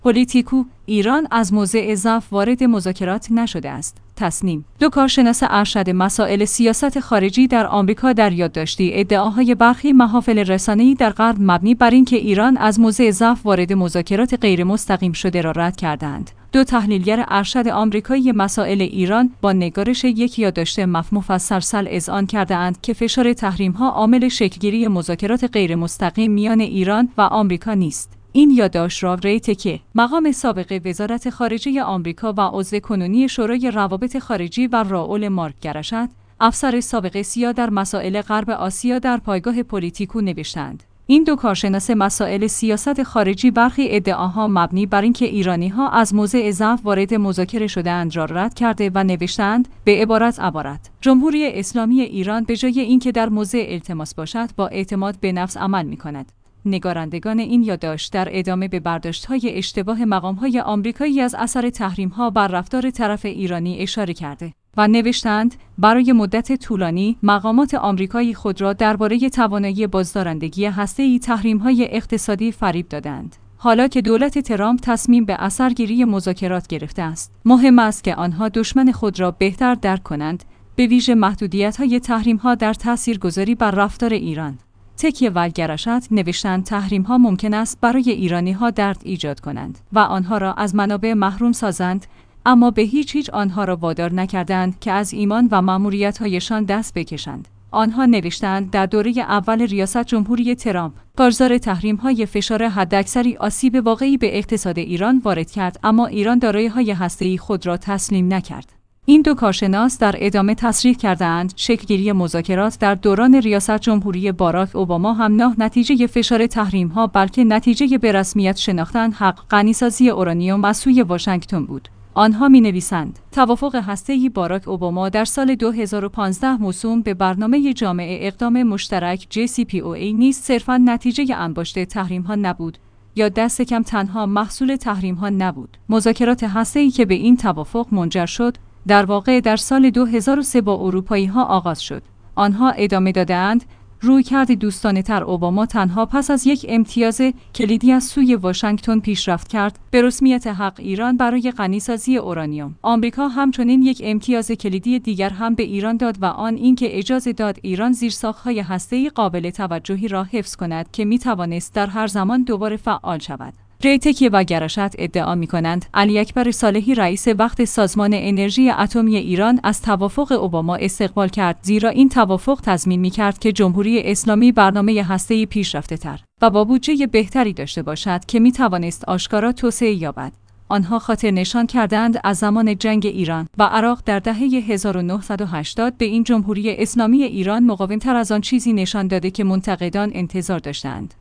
پولیتیکو: ایران از موضع ضعف وارد مذاکرات نشده است. تصنیم: دو کارشناس ارشد مسائل سیاست خارجی در آمریکا در یادداشتی ادعاهای برخی محافل رسانه‌ای در غرب مبنی بر اینکه ایران از موضع ضعف وارد مذاکرات غیرمستقیم شده را رد کردند. دو تحلیلگر ارشد آمریکایی مسائل ایران با نگارش یک یادداشت مفصل اذعان کرده‌اند که فشار تحریم‌ها عامل شکل‌گیری مذاکرات غیرمستقیم میان ایران و آمریکا نیست. این یادداشت را ری تکه، مقام سابق وزارت خارجه آمریکا و عضو کنونی شورای روابط خارجی و راول مارک گرشت، افسر سابق سیا در مسائل غرب آسیا در پایگاه پولیتیکو نوشتند. این دو کارشناس مسائل سیاست خارجی برخی ادعاها مبنی بر اینکه ایرانی‌ها از موضع ضعف وارد مذاکره شده‌اند را رد کرده و نوشتند به عبارت جمهوری اسلامی ایران به جای اینکه در موضع التماس باشد با اعتماد به نفس عمل می‌کند. نگارندگان این یادداشت در ادامه به برداشت‌های اشتباه مقام‌های آمریکایی از اثر تحریم‌ها بر رفتار طرف ایرانی اشاره کرده و نوشتند برای مدت طولانی مقامات آمریکایی خود را درباره توانایی بازدارندگی هسته‌ای تحریم‌های اقتصادی فریب دادند. حالا که دولت ترامپ تصمیم به اثرگیری مذاکرات گرفته است، مهم است که آنها دشمن خود را بهتر درک کنند، به ویژه محدودیت‌های تحریم‌ها در تاثیرگذاری بر رفتار ایران. تکیه و گرشت نوشتند تحریم‌ها ممکن است برای ایرانی‌ها درد ایجاد کنند و آنها را از منابع محروم سازند، اما به هیچ آنها را وادار نکردند که از ایمان و مأموریت‌هایشان دست بکشند. آنها نوشتند در دوره اول ریاست جمهوری ترامپ، کارزار تحریم‌های فشار حداکثری آسیب واقعی به اقتصاد ایران وارد کرد، اما ایران دارایی‌های هسته‌ای خود را تسلیم نکرد. این دو کارشناس در ادامه تصریح کردند شکل‌گیری مذاکرات در دوران ریاست جمهوری باراک اوباما هم نه نتیجه فشار تحریم‌ها بلکه نتیجه به رسمیت شناختن حق غنیسازی اورانیوم از سوی واشنگتن بود. آنها می‌نویسند توافق هسته‌ای باراک اوباما در سال 2015 موسوم به برنامه جامع اقدام مشترک JCPOA نیز صرفاً نتیجه انباشته تحریم‌ها نبود یا دست کم تنها محصول تحریم‌ها نبود. مذاکرات هسته‌ای که به این توافق منجر شد در واقع در سال 2003 با اروپایی‌ها آغاز شد. آنها ادامه دادند رویکرد دوستانه‌تر اوباما تنها پس از یک امتیاز کلیدی از سوی واشنگتن پیشرفت کرد به رسمیت حق ایران برای غنیسازی اورانیوم. آمریکا همچنین یک امتیاز کلیدی دیگر هم به ایران داد و آن اینکه اجازه داد ایران زیرساخت‌های هسته‌ای قابل توجهی را حفظ کند که می‌توانست در هر زمان دوباره فعال شود. ری تکیه و گرشت ادعا می‌کنند علی اکبر صالحی رئیس وقت سازمان انرژی اتمی ایران از توافق اوباما استقبال کرد، زیرا این توافق تضمین می‌کرد که جمهوری اسلامی برنامه هسته‌ای پیشرفته‌تر و با بودجه بهتری داشته باشد که می‌توانست آشکارا توسعه یابد. آنها خاطر نشان کردند از زمان جنگ ایران و عراق در دهه 1980 به این جمهوری اسلامی ایران مقاوم‌تر از آن چیزی نشان داده که منتقدان انتظار داشتند.